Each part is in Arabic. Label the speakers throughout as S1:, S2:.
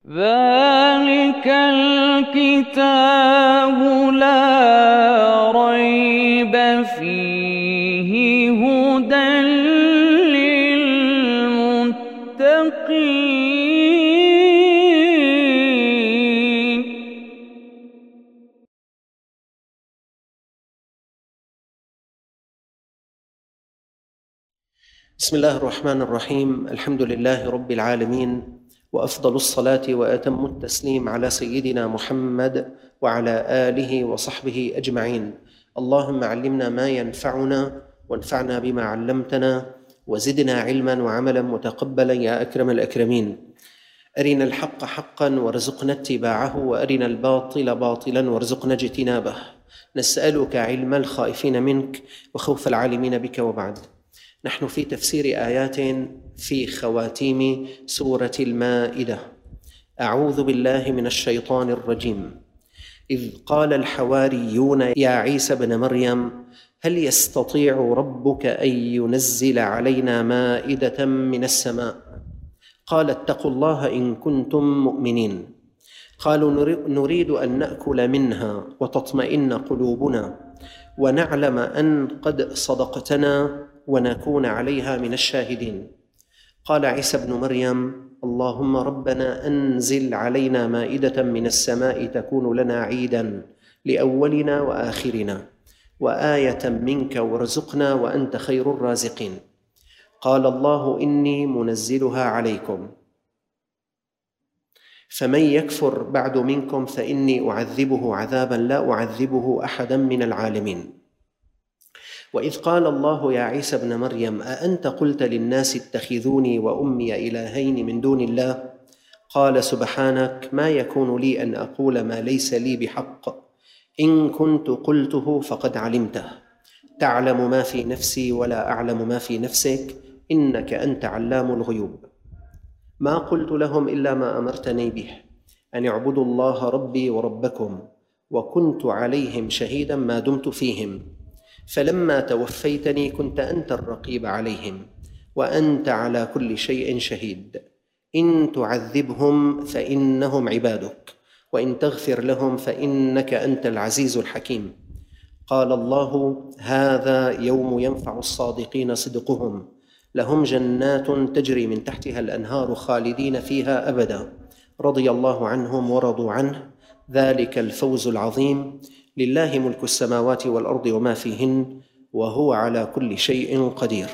S1: ذلك الكتاب لا ريب فيه هدى للمتقين.
S2: بسم الله الرحمن الرحيم. الحمد لله رب العالمين، وأفضل الصلاة وأتم التسليم على سيدنا محمد وعلى آله وصحبه أجمعين. اللهم علمنا ما ينفعنا وانفعنا بما علمتنا وزدنا علما وعملا متقبلا يا أكرم الأكرمين. أرنا الحق حقا وارزقنا اتباعه، وأرنا الباطل باطلا وارزقنا اجتنابه. نسألك علم الخائفين منك وخوف العالمين بك. وبعد، نحن في تفسير آيات في خواتيم سورة المائدة. أعوذ بالله من الشيطان الرجيم. إذ قال الحواريون يا عيسى ابن مريم هل يستطيع ربك أن ينزل علينا مائدة من السماء؟ قال اتقوا الله إن كنتم مؤمنين. قالوا نريد أن نأكل منها وتطمئن قلوبنا ونعلم أن قد صدقتنا ونكون عليها من الشاهدين. قال عيسى ابن مريم اللهم ربنا أنزل علينا مائدة من السماء تكون لنا عيدا لأولنا وآخرنا وآية منك وارزقنا وأنت خير الرازقين. قال الله إني منزلها عليكم، فمن يكفر بعد منكم فإني أعذبه عذابا لا أعذبه أحدا من العالمين. وإذ قال الله يا عيسى ابن مريم أأنت قلت للناس اتخذوني وأمي إلهين من دون الله؟ قال سبحانك ما يكون لي أن أقول ما ليس لي بحق، إن كنت قلته فقد علمته، تعلم ما في نفسي ولا أعلم ما في نفسك، إنك أنت علام الغيوب. ما قلت لهم إلا ما أمرتني به، أن اعبدوا الله ربي وربكم، وكنت عليهم شهيدا ما دمت فيهم، فلما توفيتني كنت أنت الرقيب عليهم وأنت على كل شيء شهيد. إن تعذبهم فإنهم عبادك، وإن تغفر لهم فإنك أنت العزيز الحكيم. قال الله هذا يوم ينفع الصادقين صدقهم، لهم جنات تجري من تحتها الأنهار خالدين فيها أبدا، رضي الله عنهم ورضوا عنه، ذلك الفوز العظيم. لله ملك السماوات والأرض وما فيهن وهو على كل شيء قدير.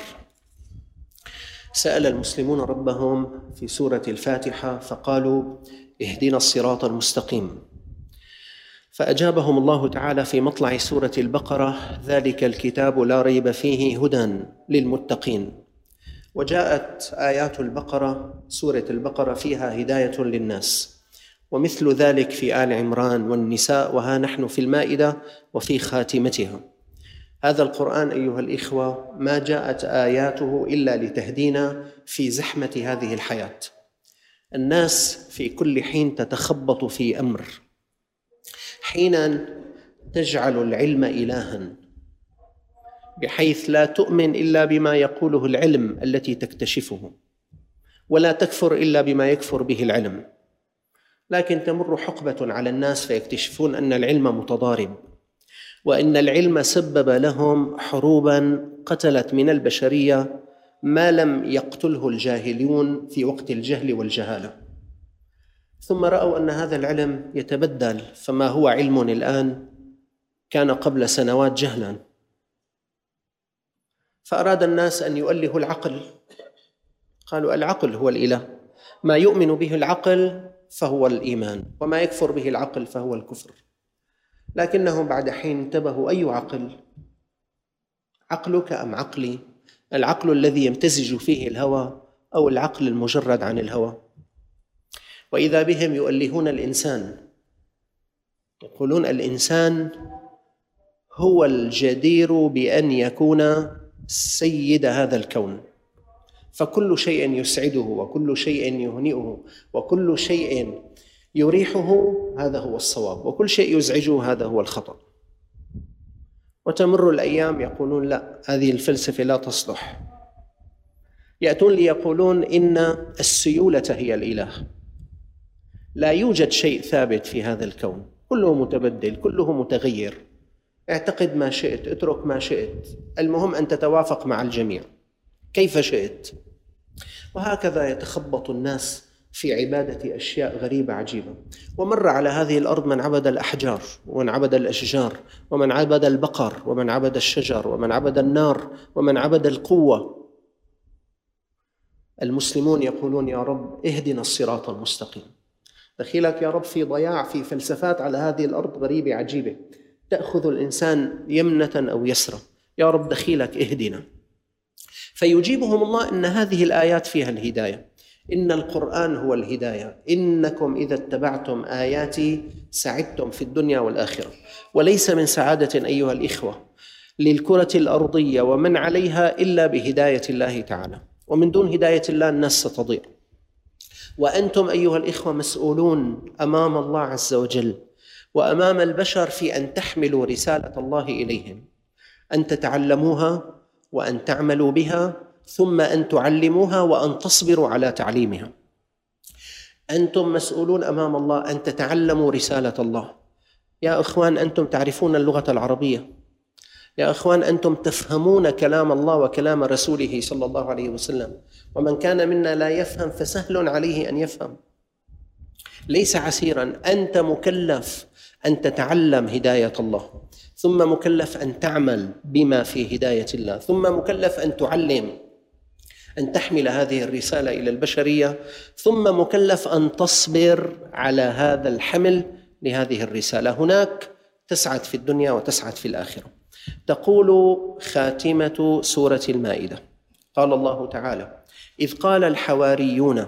S2: سأل المسلمون ربهم في سورة الفاتحة فقالوا اهدنا الصراط المستقيم، فأجابهم الله تعالى في مطلع سورة البقرة ذلك الكتاب لا ريب فيه هدى للمتقين. وجاءت آيات البقرة سورة البقرة فيها هداية للناس، ومثل ذلك في آل عمران والنساء، وها نحن في المائدة وفي خاتمتها. هذا القرآن أيها الإخوة ما جاءت آياته إلا لتهدينا في زحمة هذه الحياة. الناس في كل حين تتخبط في أمر، حينا تجعل العلم إلها بحيث لا تؤمن إلا بما يقوله العلم التي تكتشفه، ولا تكفر إلا بما يكفر به العلم. لكن تمر حقبة على الناس فيكتشفون أن العلم متضارب، وأن العلم سبب لهم حروبا قتلت من البشرية ما لم يقتله الجاهلون في وقت الجهل والجهالة. ثم رأوا أن هذا العلم يتبدل، فما هو علم الآن كان قبل سنوات جهلا. فأراد الناس أن يؤلهوا العقل، قالوا العقل هو الإله، ما يؤمن به العقل فهو الإيمان، وما يكفر به العقل فهو الكفر. لكنهم بعد حين انتبهوا أي عقل؟ عقلك أم عقلي؟ العقل الذي يمتزج فيه الهوى أو العقل المجرد عن الهوى؟ وإذا بهم يؤلهون الإنسان، يقولون الإنسان هو الجدير بأن يكون سيد هذا الكون، فكل شيء يسعده وكل شيء يهنئه وكل شيء يريحه هذا هو الصواب، وكل شيء يزعجه هذا هو الخطأ. وتمر الأيام يقولون لا، هذه الفلسفة لا تصلح. يأتون لي يقولون إن السيولة هي الإله، لا يوجد شيء ثابت في هذا الكون، كله متبدل، كله متغير. اعتقد ما شئت، اترك ما شئت، المهم أن تتوافق مع الجميع كيف شئت. وهكذا يتخبط الناس في عبادة أشياء غريبة عجيبة. ومر على هذه الأرض من عبد الأحجار، ومن عبد الأشجار، ومن عبد البقر، ومن عبد الشجر، ومن عبد النار، ومن عبد القوة. المسلمون يقولون يا رب اهدنا الصراط المستقيم. دخيلك يا رب في ضياع، في فلسفات على هذه الأرض غريبة عجيبة تأخذ الإنسان يمنة أو يسرى. يا رب دخيلك اهدنا. فيجيبهم الله إن هذه الآيات فيها الهداية، إن القرآن هو الهداية، إنكم إذا اتبعتم آياتي سعدتم في الدنيا والآخرة. وليس من سعادة أيها الإخوة للكرة الأرضية ومن عليها إلا بهداية الله تعالى، ومن دون هداية الله الناس ستضيع. وأنتم أيها الإخوة مسؤولون أمام الله عز وجل وأمام البشر في أن تحملوا رسالة الله إليهم، أن تتعلموها وأن تعملوا بها، ثم أن تعلموها وأن تصبروا على تعليمها. أنتم مسؤولون أمام الله أن تتعلموا رسالة الله. يا أخوان أنتم تعرفون اللغة العربية، يا أخوان أنتم تفهمون كلام الله وكلام رسوله صلى الله عليه وسلم، ومن كان منا لا يفهم فسهل عليه أن يفهم، ليس عسيرا. أنت مكلف أن تتعلم هداية الله، ثم مكلف أن تعمل بما في هداية الله، ثم مكلف أن تعلم، أن تحمل هذه الرسالة إلى البشرية، ثم مكلف أن تصبر على هذا الحمل لهذه الرسالة. هناك تسعد في الدنيا وتسعد في الآخرة. تقول خاتمة سورة المائدة، قال الله تعالى: إذ قال الحواريون،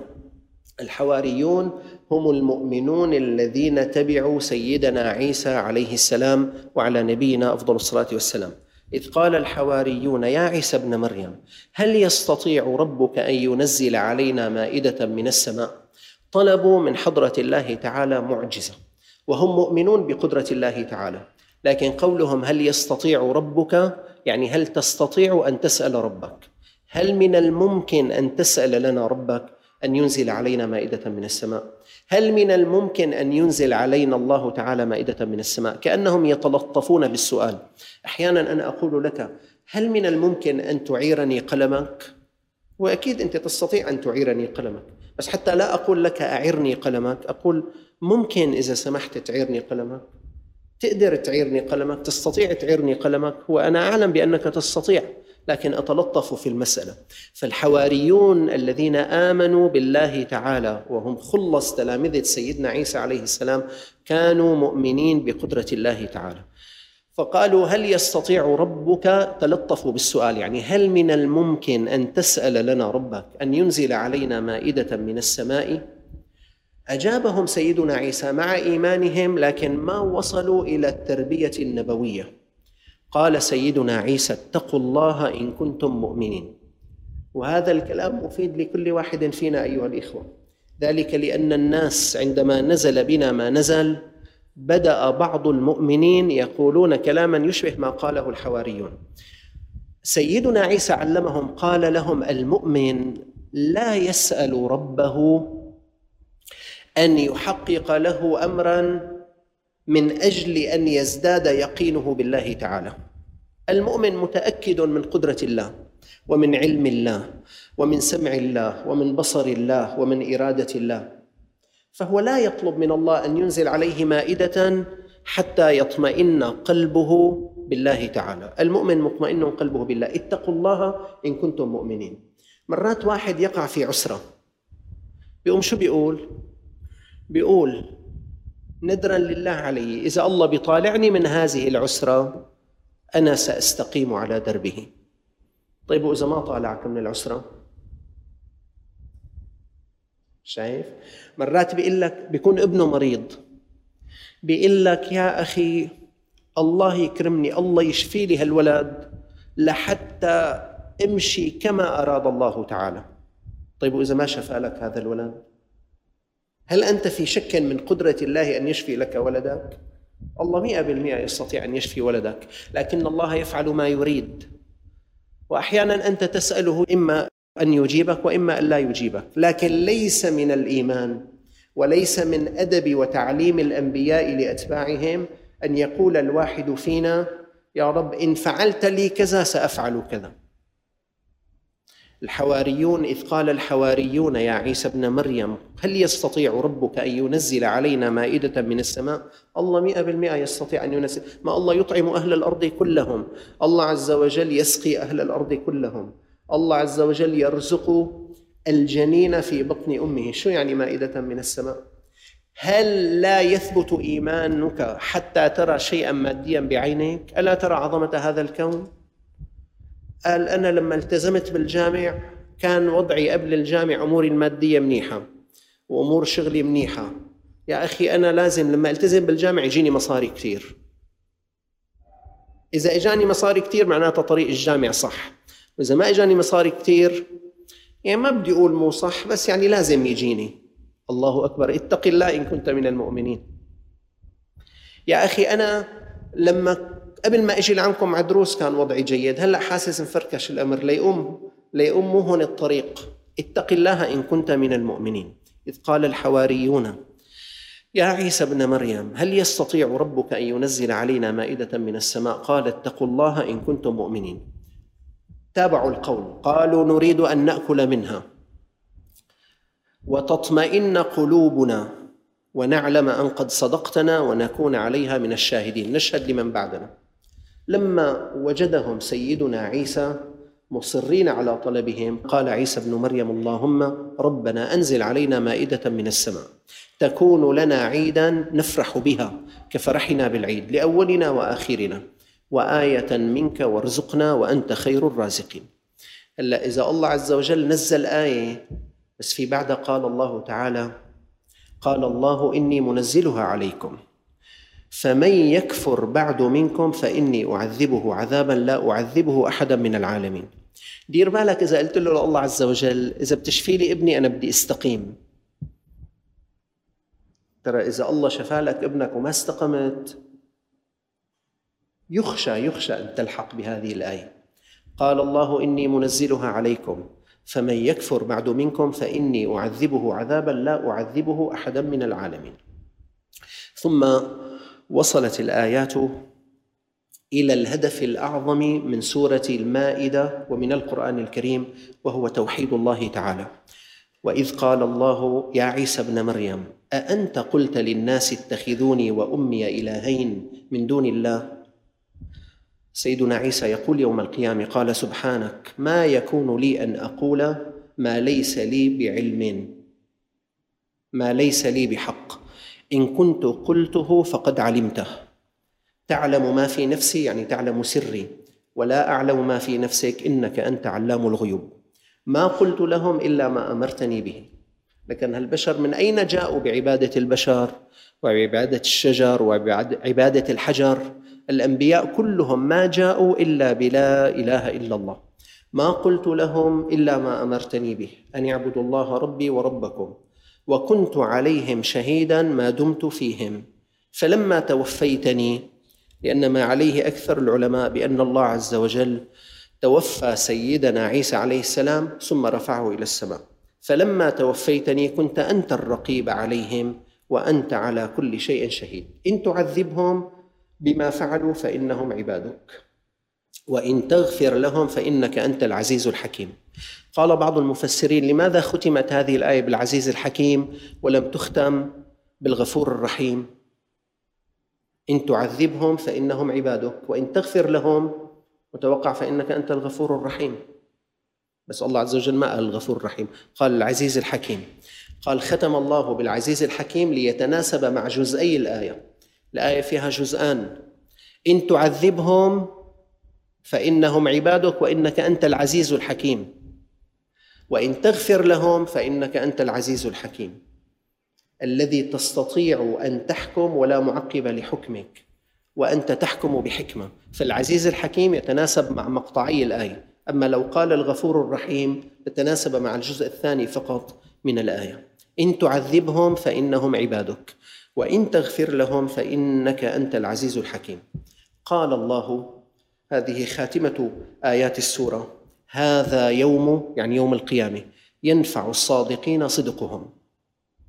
S2: الحواريون هم المؤمنون الذين تبعوا سيدنا عيسى عليه السلام وعلى نبينا أفضل الصلاة والسلام. إذ قال الحواريون يا عيسى ابن مريم هل يستطيع ربك أن ينزل علينا مائدة من السماء؟ طلبوا من حضرة الله تعالى معجزة، وهم مؤمنون بقدرة الله تعالى، لكن قولهم هل يستطيع ربك يعني هل تستطيع أن تسأل ربك؟ هل من الممكن أن تسأل لنا ربك أن ينزل علينا مائدة من السماء؟ هل من الممكن أن ينزل علينا الله تعالى مائدة من السماء؟ كأنهم يتلطفون بالسؤال. أحيانا أنا أقول لك هل من الممكن أن تعيرني قلمك؟ وأكيد أنت تستطيع أن تعيرني قلمك، بس حتى لا أقول لك أعرني قلمك، أقول ممكن إذا سمحت تعيرني قلمك؟ تقدر تعيرني قلمك؟ تستطيع تعيرني قلمك؟ وأنا أعلم بأنك تستطيع، لكن أتلطف في المسألة. فالحواريون الذين آمنوا بالله تعالى وهم خلص تلامذة سيدنا عيسى عليه السلام كانوا مؤمنين بقدرة الله تعالى، فقالوا هل يستطيع ربك؟ تلطفوا بالسؤال، يعني هل من الممكن أن تسأل لنا ربك أن ينزل علينا مائدة من السماء؟ أجابهم سيدنا عيسى مع إيمانهم، لكن ما وصلوا إلى التربية النبوية. قال سيدنا عيسى اتقوا الله إن كنتم مؤمنين. وهذا الكلام مفيد لكل واحد فينا أيها الإخوة، ذلك لأن الناس عندما نزل بنا ما نزل بدأ بعض المؤمنين يقولون كلاما يشبه ما قاله الحواريون. سيدنا عيسى علمهم، قال لهم المؤمن لا يسأل ربه أن يحقق له أمرا من أجل أن يزداد يقينه بالله تعالى. المؤمن متأكد من قدرة الله ومن علم الله ومن سمع الله ومن بصر الله ومن إرادة الله، فهو لا يطلب من الله أن ينزل عليه مائدة حتى يطمئن قلبه بالله تعالى. المؤمن مطمئن قلبه بالله. اتقوا الله إن كنتم مؤمنين. مرات واحد يقع في عسرة بيقوم شو بيقول ندرا لله علي إذا الله بيطالعني من هذه العسرة أنا سأستقيم على دربه. طيب وإذا ما طالعك من العسرة؟ شايف؟ مرات بيقول لك بيكون ابنه مريض، بيقول لك يا أخي الله يكرمني، الله يشفي لي هالولد لحتى امشي كما أراد الله تعالى. طيب وإذا ما شفى لك هذا الولد؟ هل أنت في شك من قدرة الله أن يشفي لك ولدك؟ الله 100% يستطيع أن يشفي ولدك، لكن الله يفعل ما يريد. وأحيانا أنت تسأله إما أن يجيبك وإما أن لا يجيبك، لكن ليس من الإيمان وليس من أدب وتعليم الأنبياء لأتباعهم أن يقول الواحد فينا: يا رب إن فعلت لي كذا سأفعل كذا. الحواريون إذ قال الحواريون يا عيسى ابن مريم هل يستطيع ربك أن ينزل علينا مائدة من السماء؟ الله 100% يستطيع أن ينزل. ما الله يطعم أهل الأرض كلهم، الله عز وجل يسقي أهل الأرض كلهم، الله عز وجل يرزق الجنين في بطن أمه. شو يعني مائدة من السماء؟ هل لا يثبت إيمانك حتى ترى شيئا ماديا بعينك؟ ألا ترى عظمة هذا الكون؟ قال أنا لما التزمت بالجامع كان وضعي قبل الجامع أموري المادية منيحة وأمور شغلي منيحة. يا أخي أنا لازم لما التزم بالجامع يجيني مصاري كثير. إذا إجاني مصاري كثير معناته طريق الجامع صح، وإذا ما إجاني مصاري كثير يعني ما بدي أقول مو صح، بس يعني لازم يجيني. الله أكبر، اتق الله إن كنت من المؤمنين. يا أخي أنا لما قبل ما أجي لعندكم على دروس كان وضعي جيد، هلأ حاسس مفركش الأمر، ليؤم مو هون الطريق. اتق الله إن كنت من المؤمنين. إذ قال الحواريون يا عيسى ابن مريم هل يستطيع ربك أن ينزل علينا مائدة من السماء؟ قال اتقوا الله إن كنتم مؤمنين. تابعوا القول، قالوا نريد أن نأكل منها وتطمئن قلوبنا ونعلم أن قد صدقتنا ونكون عليها من الشاهدين، نشهد لمن بعدنا. لما وجدهم سيدنا عيسى مصرين على طلبهم قال عيسى ابن مريم اللهم ربنا أنزل علينا مائدة من السماء تكون لنا عيدا نفرح بها كفرحنا بالعيد لأولنا وآخرنا وآية منك وارزقنا وأنت خير الرازقين. هلا إذا الله عز وجل نزل آية بس في بعدها قال الله تعالى قال الله إني منزلها عليكم فمن يكفر بعد منكم فإني أعذبه عذابا لا أعذبه أحدا من العالمين. دير بالك إذا قلت له الله عز وجل إذا بتشفي لي ابني أنا بدي استقيم. ترى إذا الله شفى لك ابنك وما استقمت يخشى أن تلحق بهذه الآية. قال الله إني منزلها عليكم فمن يكفر بعد منكم فإني أعذبه عذابا لا أعذبه أحدا من العالمين. ثم وصلت الآيات إلى الهدف الأعظم من سورة المائدة ومن القرآن الكريم وهو توحيد الله تعالى. وإذ قال الله يا عيسى ابن مريم أأنت قلت للناس اتخذوني وأمي إلهين من دون الله؟ سيدنا عيسى يقول يوم القيامة قال سبحانك ما يكون لي أن أقول ما ليس لي بعلم ما ليس لي بحق إن كنت قلته فقد علمته تعلم ما في نفسي يعني تعلم سري ولا أعلم ما في نفسك إنك أنت علام الغيوب. ما قلت لهم إلا ما أمرتني به. لكن هالبشر من أين جاءوا بعبادة البشر وعبادة الشجر وعبادة الحجر؟ الأنبياء كلهم ما جاءوا إلا بلا إله إلا الله. ما قلت لهم إلا ما أمرتني به أن يعبدوا الله ربي وربكم وكنت عليهم شهيدا ما دمت فيهم فلما توفيتني. لأن ما عليه أكثر العلماء بأن الله عز وجل توفى سيدنا عيسى عليه السلام ثم رفعه إلى السماء. فلما توفيتني كنت أنت الرقيب عليهم وأنت على كل شيء شهيد. إن تعذبهم بما فعلوا فإنهم عبادك وإن تغفر لهم فإنك أنت العزيز الحكيم. قال بعض المفسرين لماذا ختمت هذه الآية بالعزيز الحكيم ولم تختم بالغفور الرحيم؟ إن تعذبهم فإنهم عبادك وإن تغفر لهم وتوقع فإنك أنت الغفور الرحيم. بس الله عز وجل ما قال الغفور الرحيم، قال العزيز الحكيم. قال ختم الله بالعزيز الحكيم ليتناسب مع جزئي الآية. الآية فيها جزءان، إن تعذبهم فإنهم عبادك وإنك أنت العزيز الحكيم، وإن تغفر لهم فإنك أنت العزيز الحكيم الذي تستطيع أن تحكم ولا معقب لحكمك وأنت تحكم بحكمة. فالعزيز الحكيم يتناسب مع مقطعي الآية. أما لو قال الغفور الرحيم يتناسب مع الجزء الثاني فقط من الآية. إن تعذبهم فإنهم عبادك وإن تغفر لهم فإنك أنت العزيز الحكيم. قال الله، هذه خاتمة آيات السورة، هذا يوم يعني يوم القيامة ينفع الصادقين صدقهم.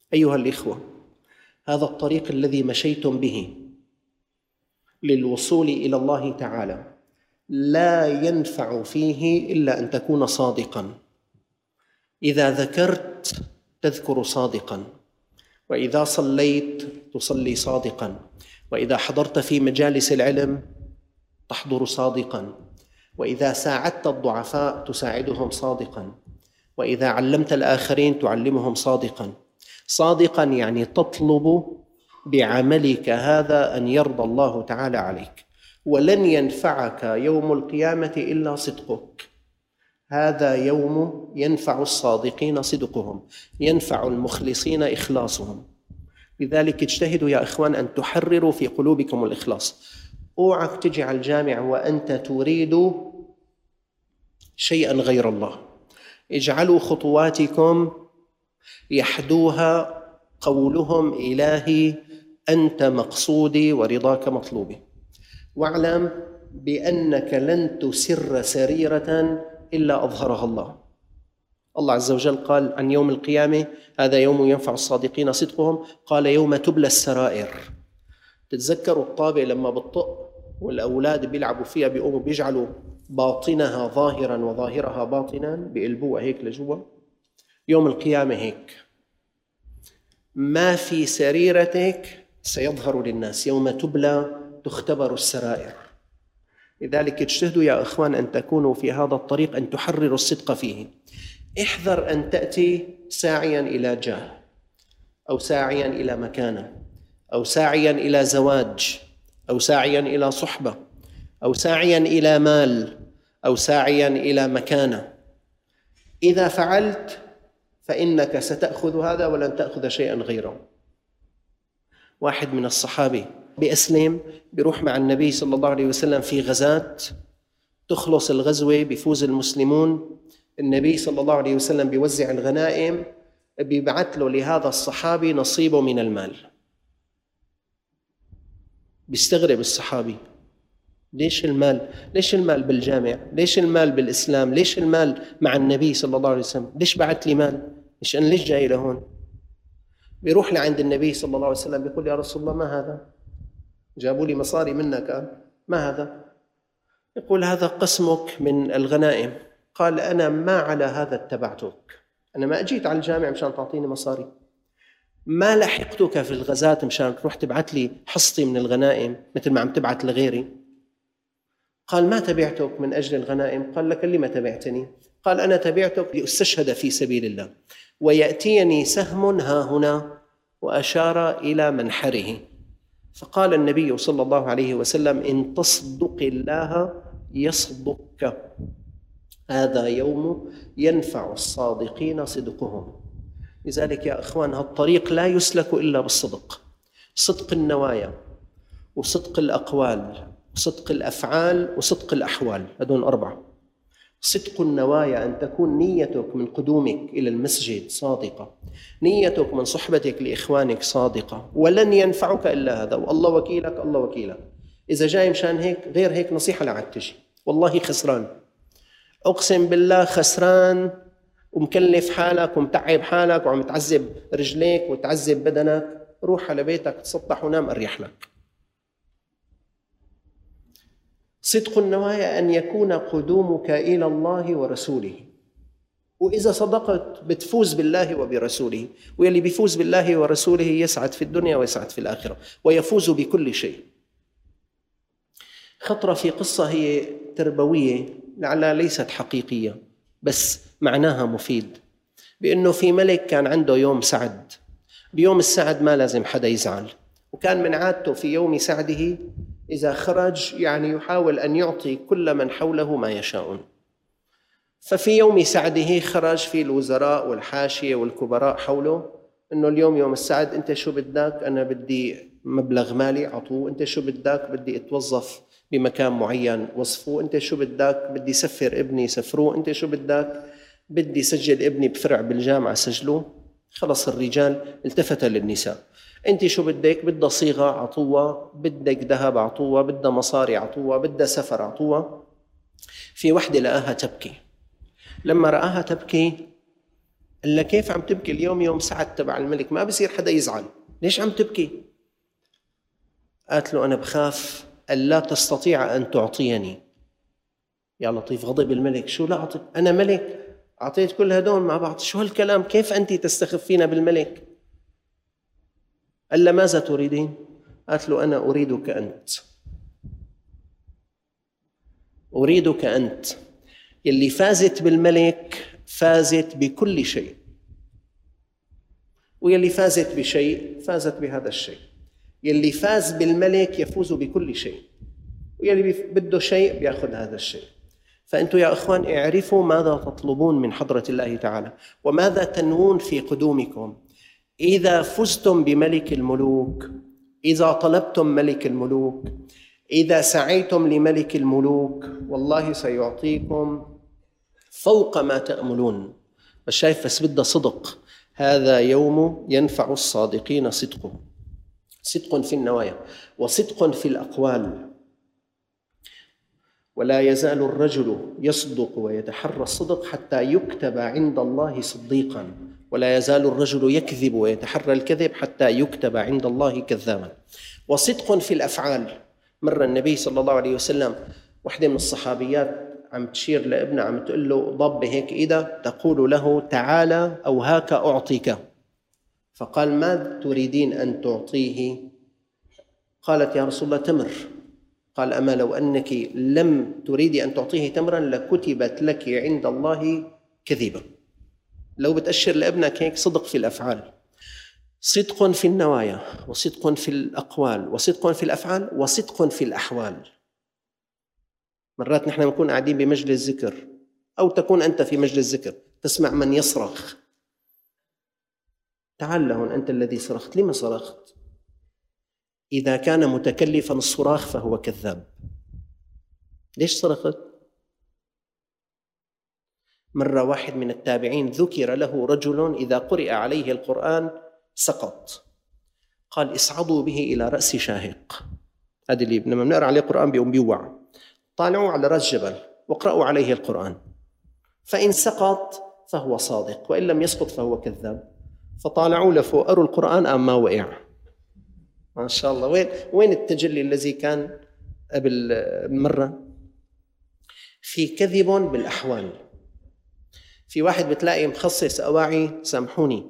S2: أيها الإخوة، هذا الطريق الذي مشيتم به للوصول إلى الله تعالى لا ينفع فيه إلا أن تكون صادقاً. إذا ذكرت تذكر صادقاً، وإذا صليت تصلي صادقاً، وإذا حضرت في مجالس العلم تحضر صادقاً، وإذا ساعدت الضعفاء تساعدهم صادقاً، وإذا علمت الآخرين تعلمهم صادقاً. صادقاً يعني تطلب بعملك هذا أن يرضى الله تعالى عليك، ولن ينفعك يوم القيامة إلا صدقك. هذا يوم ينفع الصادقين صدقهم، ينفع المخلصين إخلاصهم. لذلك اجتهدوا يا إخوان أن تحرروا في قلوبكم الإخلاص. اوعك تجي على الجامع وأنت تريد شيئا غير الله. اجعلوا خطواتكم يحدوها قولهم إلهي أنت مقصودي ورضاك مطلوبي. واعلم بأنك لن تسر سريرة إلا أظهرها الله. الله عز وجل قال عن يوم القيامة هذا يوم ينفع الصادقين صدقهم، قال يوم تبلى السرائر. تتذكروا الطابة لما بتطق والأولاد بيلعبوا فيها بيقوموا بيجعلوا باطنها ظاهرا وظاهرها باطنا، بيقلبوها هيك لجوا. يوم القيامة هيك، ما في سريرتك سيظهر للناس، يوم تبلى تختبر السرائر. لذلك اجتهدوا يا إخوان أن تكونوا في هذا الطريق، أن تحرروا الصدق فيه. احذر أن تأتي ساعيا إلى جاه، أو ساعيا إلى مكانة، أو ساعيا إلى زواج، أو ساعيا إلى صحبة، أو ساعيا إلى مال، أو ساعيا إلى مكانة. إذا فعلت فإنك ستأخذ هذا ولن تأخذ شيئا غيره. واحد من الصحابة بأسلم، بيروح مع النبي صلى الله عليه وسلم في غزاة، تخلص الغزوة بيفوز المسلمون، النبي صلى الله عليه وسلم بيوزع الغنائم، بيبعث له لهذا الصحابي نصيبه من المال. بيستغرب الصحابي، ليش المال؟ ليش المال بالجامع؟ ليش المال بالإسلام؟ ليش المال مع النبي صلى الله عليه وسلم؟ ليش بعت لي مال؟ ليش جاي لهون؟ بيروح لعند النبي صلى الله عليه وسلم بيقول يا رسول الله ما هذا؟ جابوا لي مصاري منك، ما هذا؟ يقول هذا قسمك من الغنائم. قال أنا ما على هذا اتبعتك، أنا ما أجيت على الجامع مشان تعطيني مصاري، ما لحقتك في الغزاة مشان تروح تبعت لي حصتي من الغنائم مثل ما عم تبعت لغيري. قال ما تبعتك من أجل الغنائم. قال لك لما تبعتني؟ قال أنا تبعتك لأستشهد في سبيل الله ويأتيني سهم ها هنا، وأشار إلى منحره. فقال النبي صلى الله عليه وسلم إن تصدق الله يصدقك، هذا يوم ينفع الصادقين صدقهم. لذلك يا أخوان هالطريق لا يسلك إلا بالصدق، صدق النوايا وصدق الأقوال وصدق الأفعال وصدق الأحوال، هذول 4. صدق النوايا أن تكون نيتك من قدومك إلى المسجد صادقة، نيتك من صحبتك لإخوانك صادقة، ولن ينفعك إلا هذا، والله وكيلك الله وكيلك. إذا جاي مشان هيك غير هيك نصيحة لا عاد تجي، والله خسران، أقسم بالله خسران، ومكلف حالك ومتعب حالك وعم تعذب رجليك وتعذب بدنك. روح على بيتك تسطح ونام أريح لك. صدق النوايا أن يكون قدومك إلى الله ورسوله، وإذا صدقت بتفوز بالله وبرسوله، واللي بيفوز بالله ورسوله يسعد في الدنيا ويسعد في الآخرة ويفوز بكل شيء. خطرة في قصة هي تربوية لعلها ليست حقيقية بس معناها مفيد، بأنه في ملك كان عنده يوم سعد، بيوم السعد ما لازم حدا يزعل، وكان من عادته في يوم سعده إذا خرج يعني يحاول أن يعطي كل من حوله ما يشاءون. ففي يوم سعده خرج في الوزراء والحاشية والكبراء حوله، إنه اليوم يوم السعد، أنت شو بدك؟ أنا بدي مبلغ مالي عطوه، أنت شو بدك؟ بدي أتوظف بمكان معين وصفوه، أنت شو بدك؟ بدي سفر ابني سفروه، أنت شو بدك؟ بدي سجل ابني بفرع بالجامعة سجلوه. خلص الرجال التفت للنساء، أنت شو بدك؟ بدها صيغة عطوها، بدك ذهب عطوها، بدها مصاري عطوها، بدها سفر عطوها. في وحدة لقاها تبكي، لما رآها تبكي قال له كيف عم تبكي؟ اليوم يوم سعد تبع الملك، ما بصير حدا يزعل، ليش عم تبكي؟ قالت له أنا بخاف ألا تستطيع أن تعطيني. يا لطيف، غضب الملك، شو لا أعطي؟ أنا ملك، أعطيت كل هدول مع بعض، شو هالكلام؟ كيف أنت تستخفين بالملك؟ قال له ماذا تريدين؟ قالت له أنا أريدك أنت، أريدك أنت. يلي فازت بالملك فازت بكل شيء، ويلي فازت بشيء فازت بهذا الشيء. يلي فاز بالملك يفوز بكل شيء، ويلي بده شيء بياخذ هذا الشيء. فأنتم يا أخوان اعرفوا ماذا تطلبون من حضرة الله تعالى وماذا تنوون في قدومكم. إذا فزتم بملك الملوك، إذا طلبتم ملك الملوك، إذا سعيتم لملك الملوك، والله سيعطيكم فوق ما تأملون. بس شايف، بس بدها صدق. هذا يوم ينفع الصادقين صدقهم، صدق في النوايا وصدق في الأقوال. ولا يزال الرجل يصدق ويتحرى الصدق حتى يكتب عند الله صديقا، ولا يزال الرجل يكذب ويتحرى الكذب حتى يكتب عند الله كذابا. وصدق في الأفعال. مر النبي صلى الله عليه وسلم واحدة من الصحابيات عم تشير لابنها، عم تقول له ضب هيك إيدها، تقول له تعالى أو هاك أعطيك. فقال ما تريدين أن تعطيه؟ قالت يا رسول الله تمر. قال أما لو أنك لم تريدي أن تعطيه تمرا لكتبت لك عند الله كذبا. لو بتأشر لابنك هيك صدق في الأفعال، صدق في النوايا وصدق في الأقوال وصدق في الأفعال وصدق في الأحوال. مرات نحن نكون قاعدين بمجلس ذكر، أو تكون أنت في مجلس ذكر تسمع من يصرخ، تعال لهون أنت الذي صرخت، لما صرخت؟ إذا كان متكلفا الصراخ فهو كذاب. ليش صرخت؟ مرة واحد من التابعين ذكر له رجل إذا قرئ عليه القرآن سقط، قال اصعدوا به إلى رأس شاهق. هذا اللي لما بنقرأ عليه القرآن بيقوم بيوعى، طالعوا على رأس جبل واقرأوا عليه القرآن، فإن سقط فهو صادق وإن لم يسقط فهو كذاب. فطالعوا لفوق قروا القرآن أم ما وقع. ما شاء الله. وين التجلي الذي كان قبل مرة؟ في كذب بالأحوال. في واحد بتلاقي مخصص أواعي، سامحوني،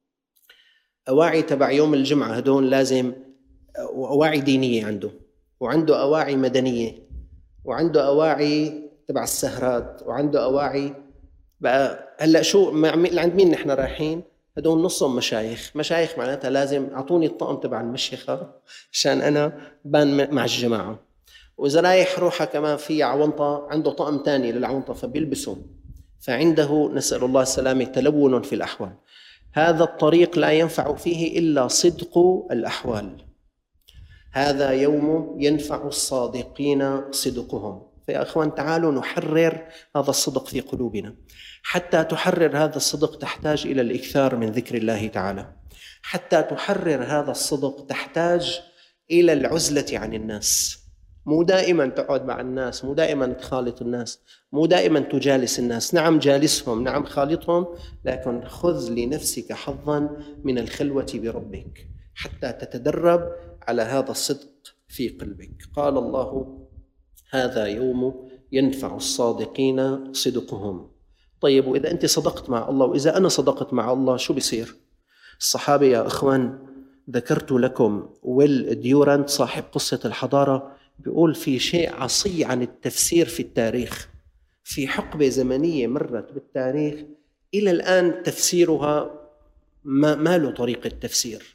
S2: أواعي تبع يوم الجمعة، هدول لازم أواعي دينية عنده، وعنده أواعي مدنية، وعنده أواعي تبع السهرات، وعنده أواعي بقى. هلأ شو عند مين نحن رايحين؟ هدول نصهم مشايخ. مشايخ معناتها لازم أعطوني الطقم تبع المشيخة عشان أنا بان مع الجماعة. وإذا رايح روحة كمان في عونطة عنده طقم تاني للعونطة فبيلبسوا، فعنده نسأل الله السلامة تلون في الأحوال. هذا الطريق لا ينفع فيه إلا صدق الأحوال. هذا يوم ينفع الصادقين صدقهم. فيا أخوان تعالوا نحرر هذا الصدق في قلوبنا. حتى تحرر هذا الصدق تحتاج إلى الإكثار من ذكر الله تعالى. حتى تحرر هذا الصدق تحتاج إلى العزلة عن الناس. مو دائما تقعد مع الناس، مو دائما تخالط الناس، مو دائما تجالس الناس. نعم جالسهم، نعم خالطهم، لكن خذ لنفسك حظا من الخلوة بربك حتى تتدرب على هذا الصدق في قلبك. قال الله هذا يوم ينفع الصادقين صدقهم. طيب وإذا أنت صدقت مع الله وإذا أنا صدقت مع الله شو بيصير؟ الصحابة يا أخوان ذكرت لكم ويل ديورانت صاحب قصة الحضارة بيقول في شيء عصي عن التفسير في التاريخ، في حقبة زمنية مرت بالتاريخ إلى الآن تفسيرها ما له طريقة تفسير.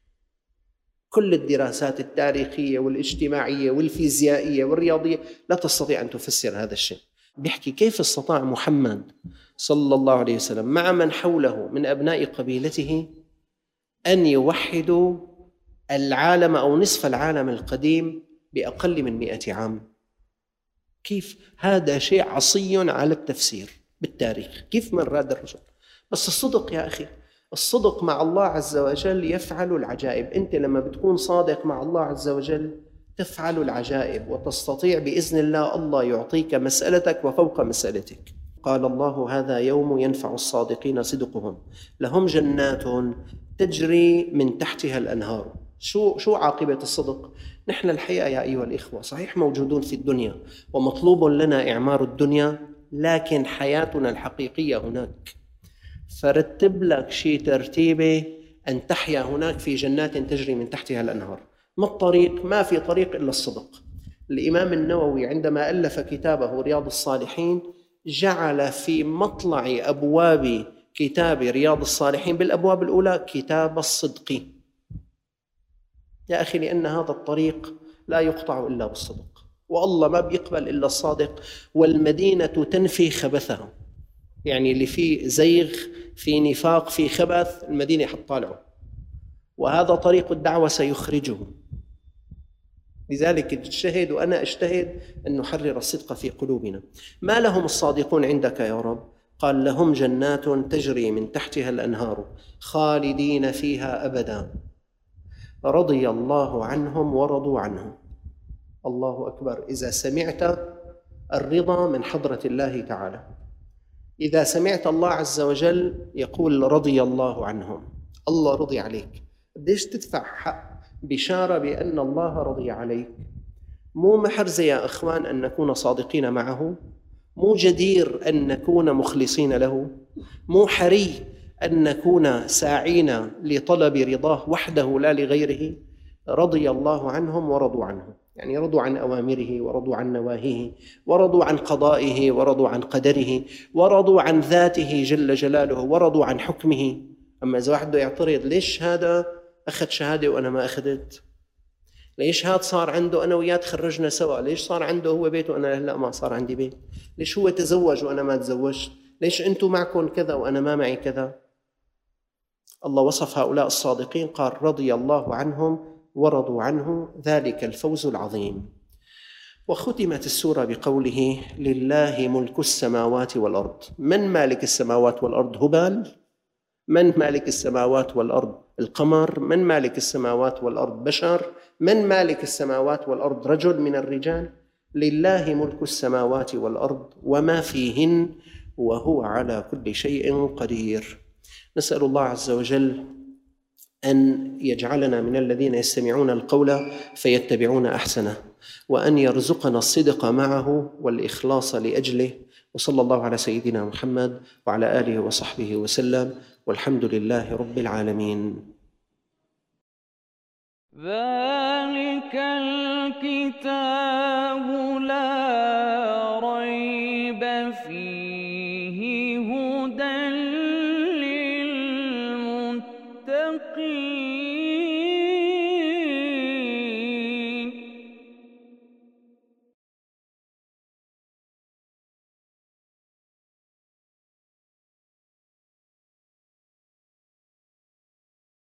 S2: كل الدراسات التاريخية والاجتماعية والفيزيائية والرياضية لا تستطيع أن تفسر هذا الشيء. بيحكي كيف استطاع محمد صلى الله عليه وسلم مع من حوله من أبناء قبيلته أن يوحدوا العالم أو نصف العالم القديم بأقل من 100 عام. كيف؟ هذا شيء عصي على التفسير بالتاريخ. كيف مر هذا الرجل؟ بس الصدق يا أخي، الصدق مع الله عز وجل يفعل العجائب. أنت لما بتكون صادق مع الله عز وجل تفعل العجائب، وتستطيع بإذن الله الله يعطيك مسألتك وفوق مسألتك. قال الله: هذا يوم ينفع الصادقين صدقهم، لهم جنات تجري من تحتها الأنهار. شو عاقبة الصدق؟ نحن الحقيقة يا أيها الإخوة صحيح موجودون في الدنيا ومطلوب لنا إعمار الدنيا، لكن حياتنا الحقيقية هناك. فرتب لك شيء ترتيبه أن تحيا هناك في جنات تجري من تحتها الأنهار. ما الطريق؟ ما في طريق إلا الصدق. الإمام النووي عندما ألف كتابه رياض الصالحين جعل في مطلع أبواب كتاب رياض الصالحين بالأبواب الأولى كتاب الصدق. يا أخي، لأن هذا الطريق لا يقطع إلا بالصدق، والله ما بيقبل إلا الصادق. والمدينة تنفي خبثها، يعني اللي فيه زيغ، في نفاق، في خبث، المدينة حتطالعه، وهذا طريق الدعوة سيخرجه. لذلك اجتهد وأنا أجتهد أن نحرر الصدق في قلوبنا. ما لهم الصادقون عندك يا رب؟ قال: لهم جنات تجري من تحتها الأنهار خالدين فيها أبدا، رضي الله عنهم ورضوا عنه. الله أكبر. إذا سمعت الرضا من حضرة الله تعالى، إذا سمعت الله عز وجل يقول رضي الله عنهم، الله رضي عليك، قديش تدفع حق بشارة بأن الله رضي عليك؟ مو محرزة يا أخوان أن نكون صادقين معه؟ مو جدير أن نكون مخلصين له؟ مو حري أن نكون ساعين لطلب رضاه وحده لا لغيره؟ رضي الله عنهم ورضوا عنه، يعني رضوا عن أوامره ورضوا عن نواهيه، ورضوا عن قضائه ورضوا عن قدره، ورضوا عن ذاته جل جلاله، ورضوا عن حكمه. أما إذا واحد يعترض: ليش هذا أخذ شهادة وأنا ما أخذت؟ ليش هذا صار عنده أنا وياه تخرجنا سوا؟ ليش صار عنده هو بيت وأنا هلأ ما صار عندي بيت؟ ليش هو تزوج وأنا ما تزوجت؟ ليش أنتم معكم كذا وأنا ما معي كذا؟ الله وصف هؤلاء الصادقين قال: رضي الله عنهم ورضوا عنه، ذلك الفوز العظيم. وختمت السورة بقوله: لله ملك السماوات والأرض. من مالك السماوات والأرض؟ هبال؟ من مالك السماوات والأرض؟ القمر؟ من مالك السماوات والأرض؟ بشر؟ من مالك السماوات والأرض؟ رجل من الرجال؟ لله ملك السماوات والأرض وما فيهن وهو على كل شيء قدير. نسأل الله عز وجل أن يجعلنا من الذين يستمعون القول فيتبعون أحسنه، وأن يرزقنا الصدق معه والإخلاص لأجله. وصلى الله على سيدنا محمد وعلى آله وصحبه وسلم، والحمد لله رب العالمين.
S1: ذلك الكتاب